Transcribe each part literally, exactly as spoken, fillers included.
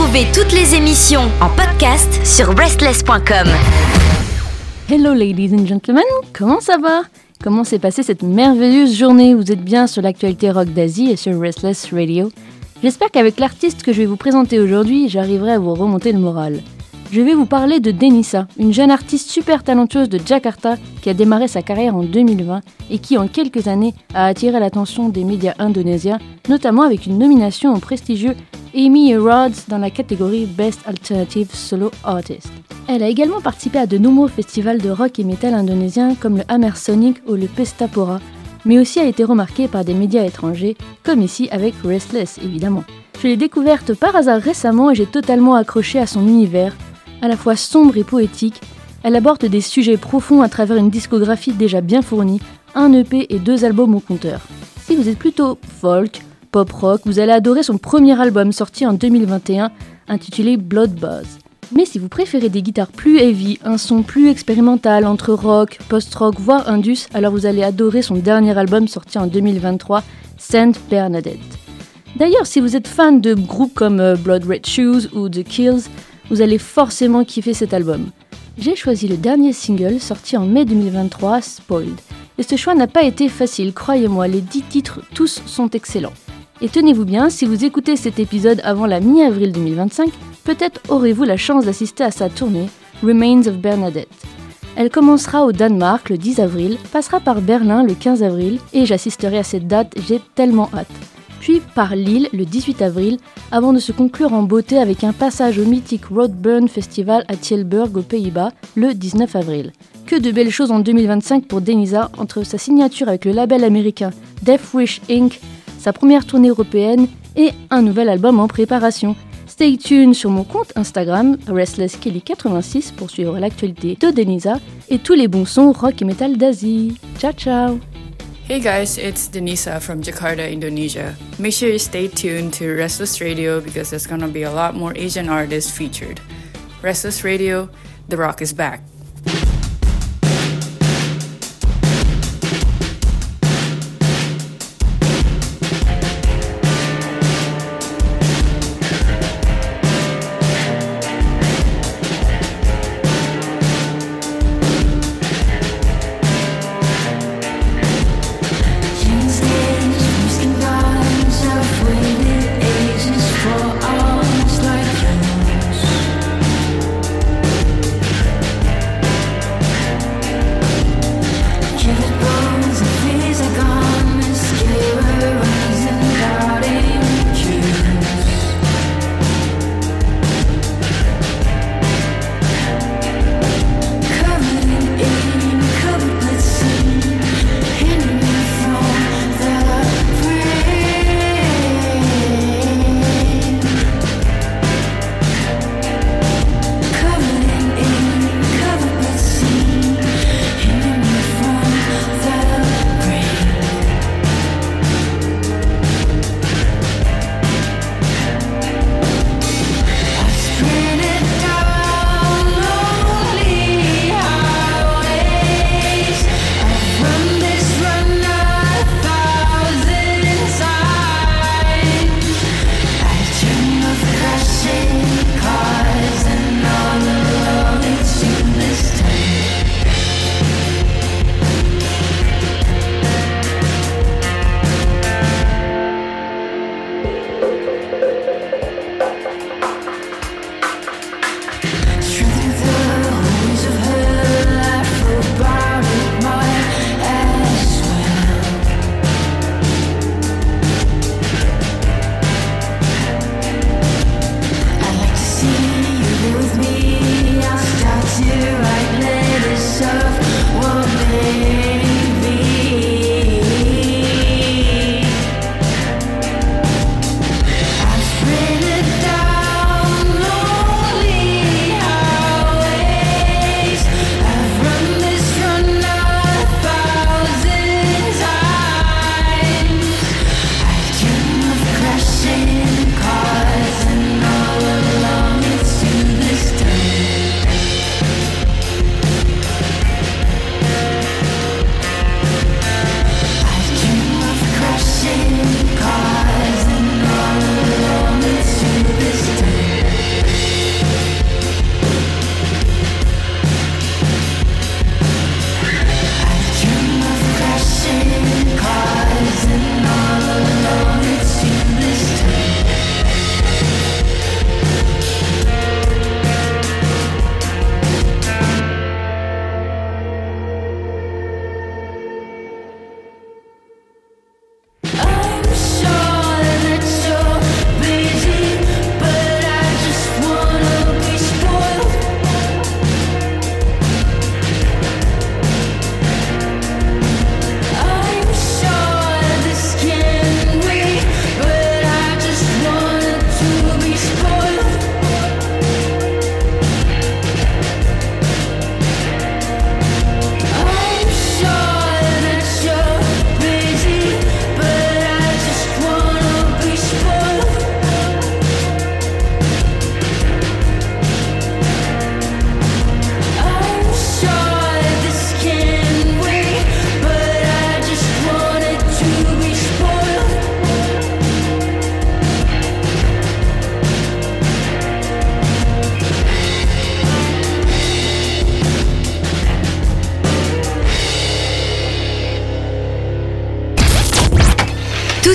Retrouvez toutes les émissions en podcast sur restless point com. Hello ladies and gentlemen, comment ça va? Comment s'est passée cette merveilleuse journée? Vous êtes bien sur l'actualité rock d'Asie et sur Restless Radio. J'espère qu'avec l'artiste que je vais vous présenter aujourd'hui, j'arriverai à vous remonter le moral. Je vais vous parler de Denisa, une jeune artiste super talentueuse de Jakarta qui a démarré sa carrière en deux mille vingt et qui en quelques années a attiré l'attention des médias indonésiens, notamment avec une nomination au prestigieux Emmy Awards dans la catégorie Best Alternative Solo Artist. Elle a également participé à de nombreux festivals de rock et metal indonésiens comme le Hammer Sonic ou le Pestapora, mais aussi a été remarquée par des médias étrangers, comme ici avec Restless évidemment. Je l'ai découverte par hasard récemment et j'ai totalement accroché à son univers, à la fois sombre et poétique. Elle aborde des sujets profonds à travers une discographie déjà bien fournie, un E P et deux albums au compteur. Si vous êtes plutôt folk, pop rock, vous allez adorer son premier album sorti en deux mille vingt et un, intitulé Blood Buzz. Mais si vous préférez des guitares plus heavy, un son plus expérimental entre rock, post-rock, voire indus, alors vous allez adorer son dernier album sorti en deux mille vingt-trois, Saint Bernadette. D'ailleurs, si vous êtes fan de groupes comme Blood Red Shoes ou The Kills, vous allez forcément kiffer cet album. J'ai choisi le dernier single sorti en mai deux mille vingt-trois, Spoiled. Et ce choix n'a pas été facile, croyez-moi, les dix titres, tous sont excellents. Et tenez-vous bien, si vous écoutez cet épisode avant la mi-avril deux mille vingt-cinq, peut-être aurez-vous la chance d'assister à sa tournée Remains of Bernadette. Elle commencera au Danemark le dix avril, passera par Berlin le quinze avril, et j'assisterai à cette date, j'ai tellement hâte. Puis par Lille le dix-huit avril, avant de se conclure en beauté avec un passage au mythique Roadburn Festival à Tilburg aux Pays-Bas le dix-neuf avril. Que de belles choses en deux mille vingt-cinq pour Denisa, entre sa signature avec le label américain Death Wish incorporée, sa première tournée européenne et un nouvel album en préparation. Stay tuned sur mon compte Instagram restless kelly quatre-vingt-six pour suivre l'actualité de Denisa et tous les bons sons rock et metal d'Asie. Ciao ciao! Hey guys, it's Denisa from Jakarta, Indonesia. Make sure you stay tuned to Restless Radio because there's gonna be a lot more Asian artists featured. Restless Radio, the rock is back. For arms like yours,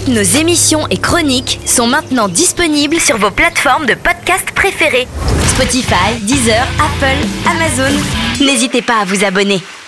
Toutes nos émissions et chroniques sont maintenant disponibles sur vos plateformes de podcast préférées. Spotify, Deezer, Apple, Amazon. N'hésitez pas à vous abonner.